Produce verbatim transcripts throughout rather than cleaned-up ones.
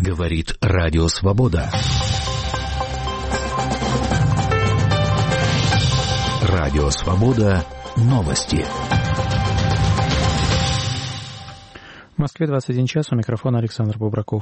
Говорит Радио Свобода. Радио Свобода. Новости. В Москве двадцать один час, у микрофона Александр Бубраков.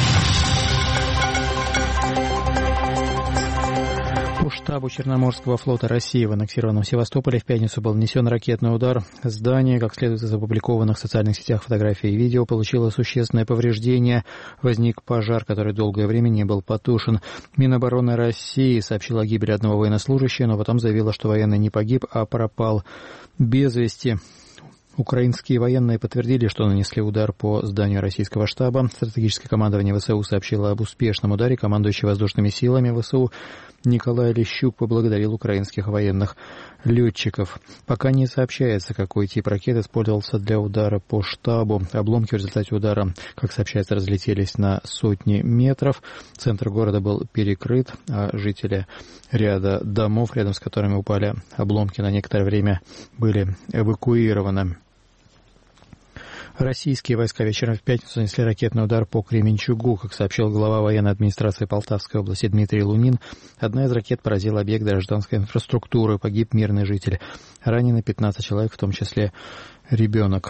По штабу Черноморского флота России в аннексированном Севастополе в пятницу был нанесен ракетный удар. Здание, как следует из опубликованных в социальных сетях фотографий и видео, получило существенное повреждение. Возник пожар, который долгое время не был потушен. Минобороны России сообщила о гибели одного военнослужащего, но потом заявила, что военный не погиб, а пропал без вести. Украинские военные подтвердили, что нанесли удар по зданию российского штаба. Стратегическое командование ВСУ сообщило об успешном ударе. Командующий воздушными силами ВСУ Николай Лещук поблагодарил украинских военных летчиков. Пока не сообщается, какой тип ракет использовался для удара по штабу. Обломки в результате удара, как сообщается, разлетелись на сотни метров. Центр города был перекрыт, а жители ряда домов, рядом с которыми упали обломки, на некоторое время были эвакуированы. Российские войска вечером в пятницу нанесли ракетный удар по Кременчугу. Как сообщил глава военной администрации Полтавской области Дмитрий Лунин, одна из ракет поразила объект гражданской инфраструктуры. Погиб мирный житель. Ранены пятнадцать человек, в том числе ребенок.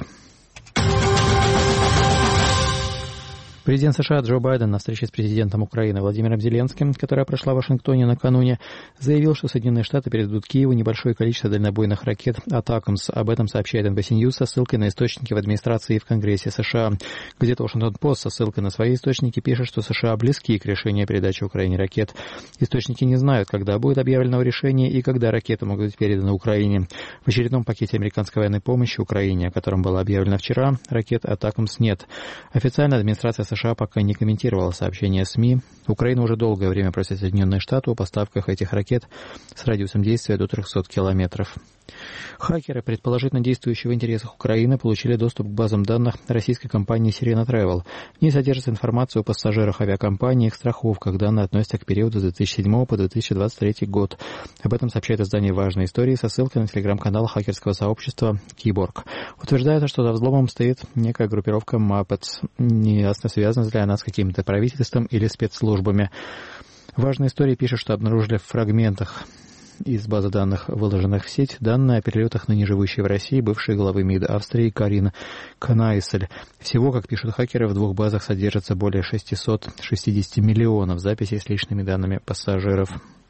Президент США Джо Байден на встрече с президентом Украины Владимиром Зеленским, которая прошла в Вашингтоне накануне, заявил, что Соединенные Штаты передадут Киеву небольшое количество дальнобойных ракет «Атакамс». Об этом сообщает эн би си News со ссылкой на источники в администрации и в Конгрессе США. Газета «Вашингтон-Пост» со ссылкой на свои источники пишет, что США близки к решению о передаче Украине ракет. Источники не знают, когда будет объявлено решение и когда ракеты могут быть переданы Украине. В очередном пакете американской военной помощи Украине, о котором было объявлено вчера, ракет «Атакамс» нет. Официальная администрация США США пока не комментировала сообщения СМИ. Украина уже долгое время просит Соединенные Штаты о поставках этих ракет с радиусом действия до трехсот километров. Хакеры, предположительно действующие в интересах Украины, получили доступ к базам данных российской компании Sirena Travel. В ней содержится информация о пассажирах авиакомпании и их страховках. Данные относятся к периоду с две тысячи седьмого по две тысячи двадцать третий год. Об этом сообщает издание «Важные истории» со ссылкой на телеграм-канал хакерского сообщества Киборг. Утверждается, что за взломом стоит некая группировка Muppets. Неясно, связана ли она с каким-то правительством или спецслужбами. «Важные истории» пишет, что обнаружили в фрагментах из базы данных, выложенных в сеть, данные о перелетах ныне живущей в России бывшей главы МИД Австрии Карин Кнайсель. Всего, как пишут хакеры, в двух базах содержится более шестьсот шестьдесят миллионов записей с личными данными пассажиров.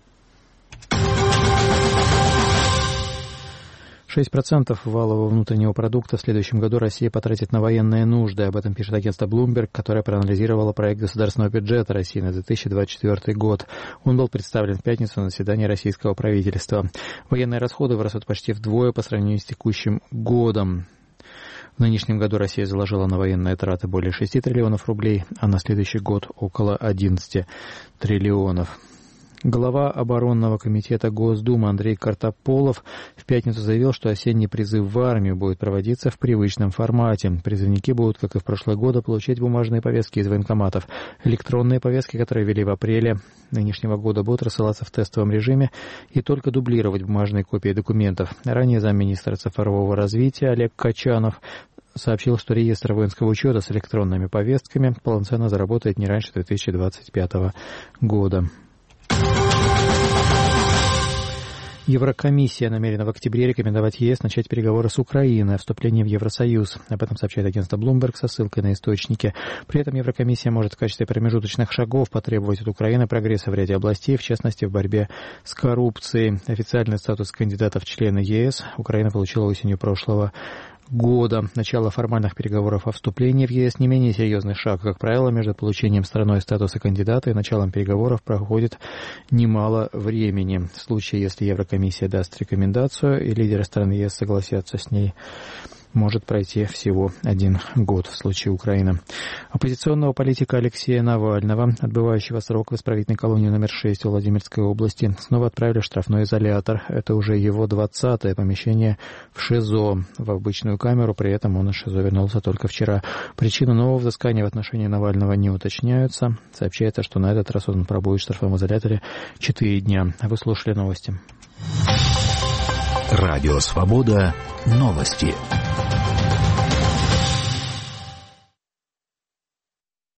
шесть процентов валового внутреннего продукта в следующем году Россия потратит на военные нужды. Об этом пишет агентство Bloomberg, которое проанализировало проект государственного бюджета России на две тысячи двадцать четвёртый год. Он был представлен в пятницу на заседании российского правительства. Военные расходы вырастут почти вдвое по сравнению с текущим годом. В нынешнем году Россия заложила на военные траты более шести триллионов рублей, а на следующий год около одиннадцати триллионов. Глава оборонного комитета Госдумы Андрей Картополов в пятницу заявил, что осенний призыв в армию будет проводиться в привычном формате. Призывники будут, как и в прошлые годы, получать бумажные повестки из военкоматов. Электронные повестки, которые ввели в апреле нынешнего года, будут рассылаться в тестовом режиме и только дублировать бумажные копии документов. Ранее замминистра цифрового развития Олег Качанов сообщил, что реестр воинского учета с электронными повестками полноценно заработает не раньше две тысячи двадцать пятого года. Еврокомиссия намерена в октябре рекомендовать ЕС начать переговоры с Украиной о вступлении в Евросоюз. Об этом сообщает агентство Bloomberg со ссылкой на источники. При этом Еврокомиссия может в качестве промежуточных шагов потребовать от Украины прогресса в ряде областей, в частности в борьбе с коррупцией. Официальный статус кандидата в члены ЕС Украина получила осенью прошлого года. Начало формальных переговоров о вступлении в ЕС не менее серьезный шаг. Как правило, между получением страной статуса кандидата и началом переговоров проходит немало времени. В случае, если Еврокомиссия даст рекомендацию и лидеры стран ЕС согласятся с ней, может пройти всего один год в случае Украины. Оппозиционного политика Алексея Навального, отбывающего срок в исправительной колонии номер шесть в Владимирской области, снова отправили в штрафной изолятор. Это уже его двадцатое помещение в ШИЗО. В обычную камеру, при этом он из ШИЗО вернулся только вчера. Причины нового взыскания в отношении Навального не уточняются. Сообщается, что на этот раз он пробудет в штрафном изоляторе четыре дня. Вы слушали новости. Радио Свобода. Новости.